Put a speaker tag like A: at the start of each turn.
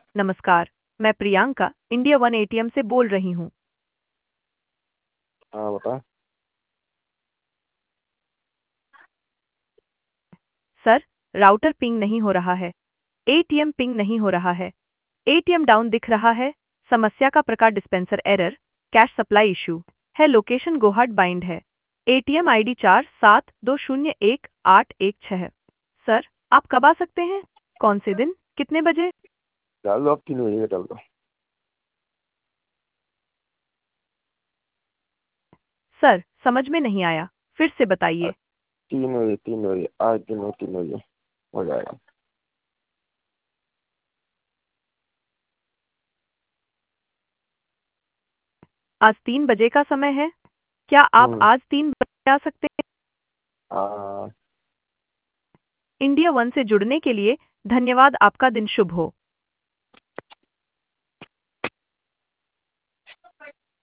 A: नमस्कार, मैं Priyanka India one ATM से बोल रही हूँ।
B: हाँ बता।
A: सर, राउटर पिंग नहीं हो रहा है। एटीएम पिंग नहीं हो रहा है। एटीएम डाउन दिख रहा है। समस्या का प्रकार dispenser error, cash supply issue है। लोकेशन गोहाट बाइंड है। एटीएम आईडी 47201816 है। सर, आप कब आ सकते हैं? कौन से दिन? कितने बजे?
B: डाल दो, अब 3 बजे का डाल दो।
A: सर, समझ में नहीं आया, फिर से बताइए।
B: 3 बजे, 3 बजे आज दिन में 3 बजे हो जाएगा।
A: आज 3 बजे का समय है। क्या आप
B: हम्म।
A: आज 3 बजे आ सकते हैं?
B: हाँ।
A: इंडिया वन से जुड़ने के लिए धन्यवाद। आपका दिन शुभ हो।